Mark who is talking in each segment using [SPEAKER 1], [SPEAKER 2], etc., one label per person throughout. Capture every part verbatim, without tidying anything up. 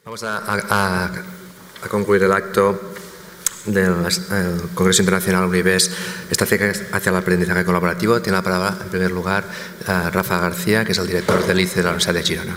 [SPEAKER 1] Vamos a, a, a concluir el acto del Congreso Internacional Univest Estrategias hacia el Aprendizaje Colaborativo. Tiene la palabra, en primer lugar, uh, Rafa García, que es el director del I C E de la Universidad de Girona.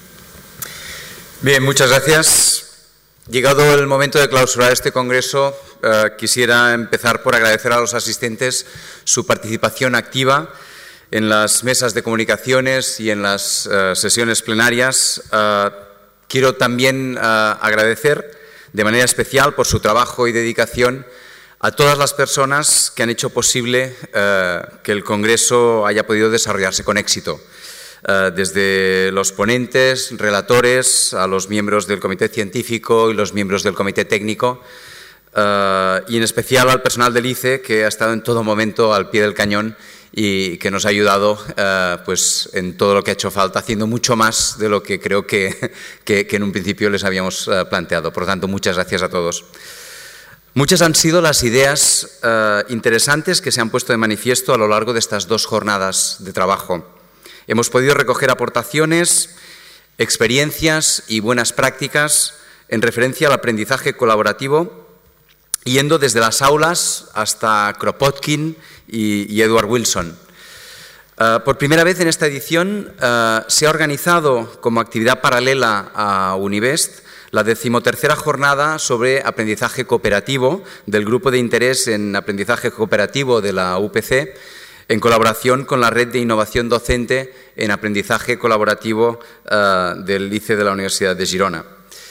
[SPEAKER 2] Bien, muchas gracias. Llegado el momento de clausurar este congreso, uh, quisiera empezar por agradecer a los asistentes su participación activa en las mesas de comunicaciones y en las uh, sesiones plenarias. Uh, quiero también uh, agradecer de manera especial por su trabajo y dedicación a todas las personas que han hecho posible uh, que el Congreso haya podido desarrollarse con éxito. Uh, desde los ponentes, relatores, a los miembros del Comité Científico y los miembros del Comité Técnico, uh, y en especial al personal del I C E, que ha estado en todo momento al pie del cañón y que nos ha ayudado uh, pues, en todo lo que ha hecho falta, haciendo mucho más de lo que creo que, que, que en un principio les habíamos uh, planteado. Por lo tanto, muchas gracias a todos. Muchas han sido las ideas uh, interesantes que se han puesto de manifiesto a lo largo de estas dos jornadas de trabajo. Hemos podido recoger aportaciones, experiencias y buenas prácticas en referencia al aprendizaje colaborativo, yendo desde las aulas hasta Kropotkin y, y Edward Wilson. Uh, por primera vez en esta edición uh, se ha organizado como actividad paralela a Univest la decimotercera jornada sobre aprendizaje cooperativo del Grupo de Interés en Aprendizaje Cooperativo de la U P C, en colaboración con la Red de Innovación Docente en Aprendizaje Colaborativo uh, del I C E de la Universidad de Girona.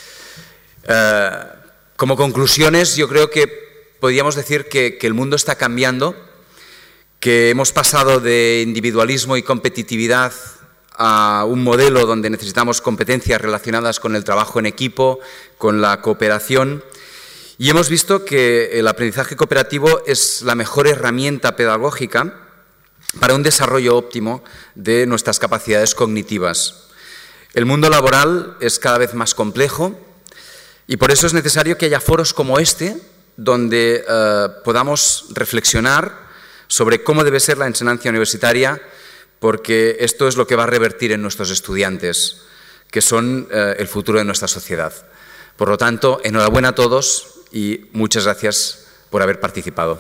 [SPEAKER 2] Uh, como conclusiones, yo creo que podríamos decir que, que el mundo está cambiando, que hemos pasado de individualismo y competitividad a un modelo donde necesitamos competencias relacionadas con el trabajo en equipo, con la cooperación, y hemos visto que el aprendizaje cooperativo es la mejor herramienta pedagógica para un desarrollo óptimo de nuestras capacidades cognitivas. El mundo laboral es cada vez más complejo y por eso es necesario que haya foros como este donde eh, podamos reflexionar sobre cómo debe ser la enseñanza universitaria, porque esto es lo que va a revertir en nuestros estudiantes, que son eh, el futuro de nuestra sociedad. Por lo tanto, enhorabuena a todos y muchas gracias por haber participado.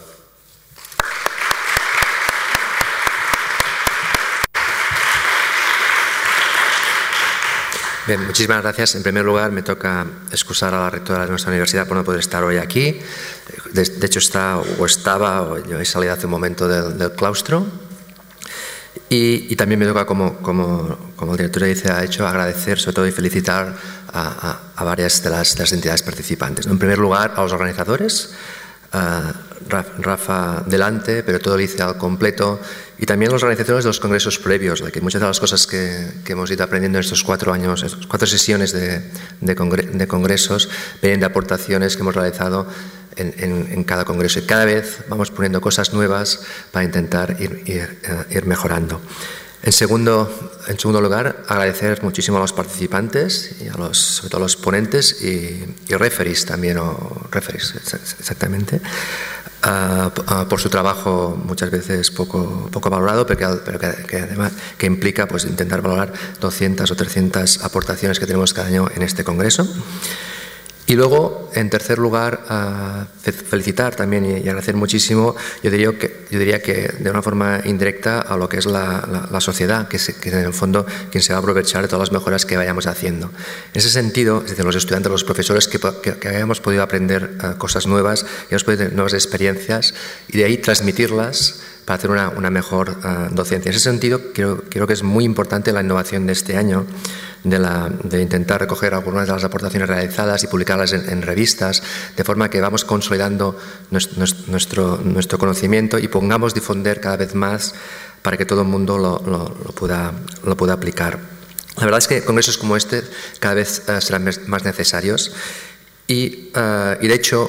[SPEAKER 1] Bien, muchísimas gracias. En primer lugar, me toca excusar a la rectora de nuestra universidad por no poder estar hoy aquí. De, de hecho, está o estaba, o yo he salido hace un momento del, del claustro. Y, y también me toca, como, como, como el director dice, ha hecho, agradecer, sobre todo, y felicitar a, a, a varias de las, de las entidades participantes. En primer lugar, a los organizadores, a Rafa delante, pero todo el I C E al completo, y también los organizadores de los congresos previos, de que muchas de las cosas que, que hemos ido aprendiendo en estos cuatro años, estas cuatro sesiones de, de, congre, de congresos, vienen de aportaciones que hemos realizado en, en, en cada congreso. Y cada vez vamos poniendo cosas nuevas para intentar ir, ir, uh, ir mejorando. En segundo, en segundo lugar, agradecer muchísimo a los participantes, y a los, sobre todo a los ponentes y, y referees también, o referees exactamente, uh, uh, por su trabajo muchas veces poco, poco valorado, pero, que, pero que, que además que implica pues, intentar valorar doscientas o trescientas aportaciones que tenemos cada año en este congreso. Y luego, en tercer lugar, uh, felicitar también y, y agradecer muchísimo, yo diría, que, yo diría que de una forma indirecta, a lo que es la, la, la sociedad, que, se, que en el fondo quien se va a aprovechar de todas las mejoras que vayamos haciendo. En ese sentido, es decir, los estudiantes, los profesores, que, que, que hayamos podido aprender uh, cosas nuevas, que hayamos podido tener nuevas experiencias y de ahí transmitirlas para hacer una, una mejor uh, docencia. En ese sentido, creo, creo que es muy importante la innovación de este año, De, la, de intentar recoger algunas de las aportaciones realizadas y publicarlas en, en revistas, de forma que vamos consolidando nuestro, nuestro, nuestro conocimiento y pongamos difundir cada vez más para que todo el mundo lo, lo, lo, pueda, lo pueda aplicar. La verdad es que congresos como este cada vez uh, serán más necesarios y, uh, y de hecho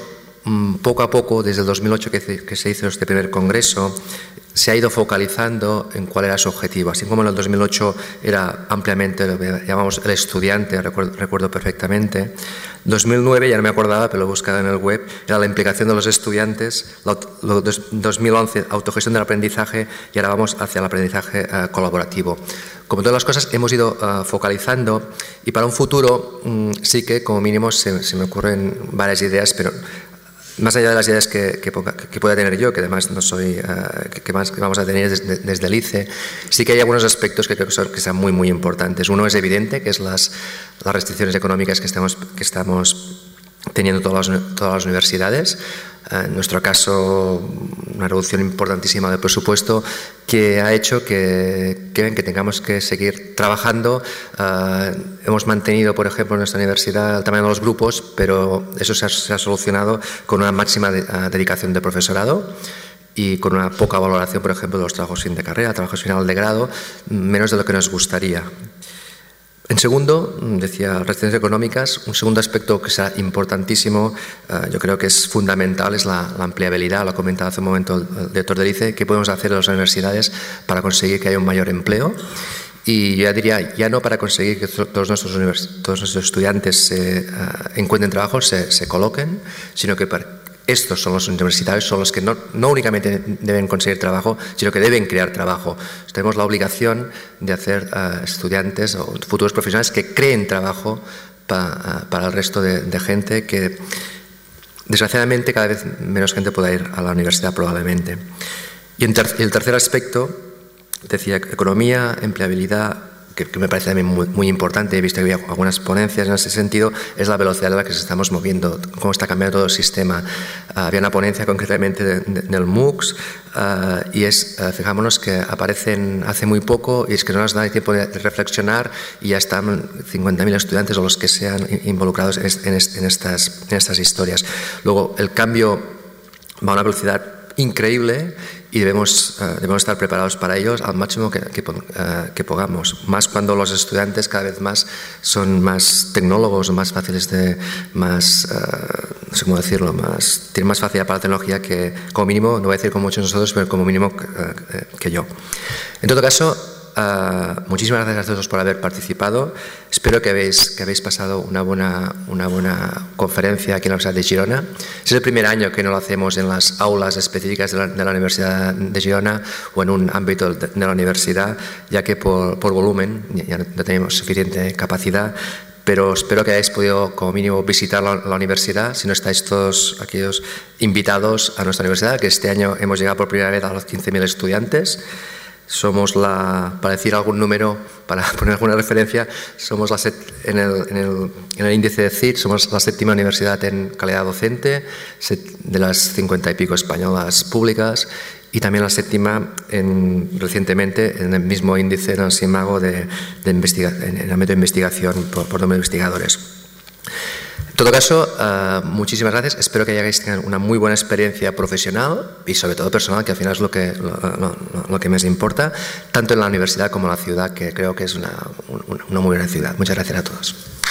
[SPEAKER 1] poco a poco, desde el dos mil ocho que, que se hizo este primer congreso, se ha ido focalizando en cuál era su objetivo. Así como en el dos mil ocho era ampliamente lo que llamamos el estudiante, recuerdo, recuerdo perfectamente. dos mil nueve, ya no me acordaba, pero lo he buscado en el web, era la implicación de los estudiantes. La, lo, dos mil once, autogestión del aprendizaje, y ahora vamos hacia el aprendizaje uh, colaborativo. Como todas las cosas, hemos ido uh, focalizando, y para un futuro um, sí que, como mínimo, se, se me ocurren varias ideas, pero más allá de las ideas que, que, que pueda tener yo, que además no soy, uh, que, que, más, que vamos a tener desde, desde el I C E, sí que hay algunos aspectos que creo que son, que son muy, muy importantes. Uno es evidente, que es las, las restricciones económicas que estamos, que estamos teniendo todas las, todas las universidades. Uh, en nuestro caso, una reducción importantísima del presupuesto que ha hecho que, que, que tengamos que seguir trabajando. Uh, hemos mantenido, por ejemplo, en nuestra universidad el tamaño de los grupos, pero eso se ha, se ha solucionado con una máxima de, uh, dedicación de profesorado y con una poca valoración, por ejemplo, de los trabajos fin de carrera, trabajos final de grado, menos de lo que nos gustaría. En segundo, decía, restricciones económicas. Un segundo aspecto que será importantísimo, uh, yo creo que es fundamental, es la, la empleabilidad. Lo ha comentado hace un momento el, el director del I C E. ¿Qué podemos hacer en las universidades para conseguir que haya un mayor empleo? Y yo ya diría, ya no para conseguir que todos nuestros, todos nuestros estudiantes se, uh, encuentren trabajo, se, se coloquen, sino que para estos son los universitarios, son los que no, no únicamente deben conseguir trabajo, sino que deben crear trabajo. Tenemos la obligación de hacer uh, estudiantes o futuros profesionales que creen trabajo pa, uh, para el resto de, de gente que, desgraciadamente, cada vez menos gente pueda ir a la universidad probablemente. Y en ter el tercer aspecto, decía, economía, empleabilidad, que, que me parece también muy, muy importante, he visto que había algunas ponencias en ese sentido, es la velocidad a la que nos estamos moviendo, cómo está cambiando todo el sistema. Uh, había una ponencia concretamente de, de, del MOOCs uh, y es, uh, fijámonos que aparecen hace muy poco y es que no nos da tiempo de, de reflexionar y ya están cincuenta mil estudiantes o los que sean involucrados en, en, en, estas, en estas historias. Luego, el cambio va a una velocidad increíble y debemos, uh, debemos estar preparados para ellos al máximo que, que, uh, que podamos, más cuando los estudiantes cada vez más son más tecnólogos, más fáciles de, más, uh, no sé cómo decirlo, más, tienen más facilidad para la tecnología que, como mínimo, no voy a decir como muchos de nosotros, pero como mínimo uh, que yo. En todo caso, Uh, muchísimas gracias a todos por haber participado. Espero que habéis, que habéis pasado una buena, una buena conferencia aquí en la Universidad de Girona. Es el primer año que no lo hacemos en las aulas específicas de la, de la Universidad de Girona o en un ámbito de, de la universidad, ya que por, por volumen ya no tenemos suficiente capacidad. Pero espero que hayáis podido, como mínimo, visitar la, la universidad, si no estáis todos aquellos invitados a nuestra universidad, que este año hemos llegado por primera vez a los quince mil estudiantes. Somos la, para decir algún número, para poner alguna referencia, somos la set, en, el, en, el, en el índice de C I D, somos la séptima universidad en calidad docente, set, de las cincuenta y pico españolas públicas, y también la séptima en, recientemente en el mismo índice, en el SIMAGO, de, de investiga, en el ámbito de investigación por, por número de investigadores. En todo caso, uh, muchísimas gracias. Espero que hayáis tenido una muy buena experiencia profesional y sobre todo personal, que al final es lo que, lo, lo, lo que más importa, tanto en la universidad como en la ciudad, que creo que es una, una, una muy buena ciudad. Muchas gracias a todos.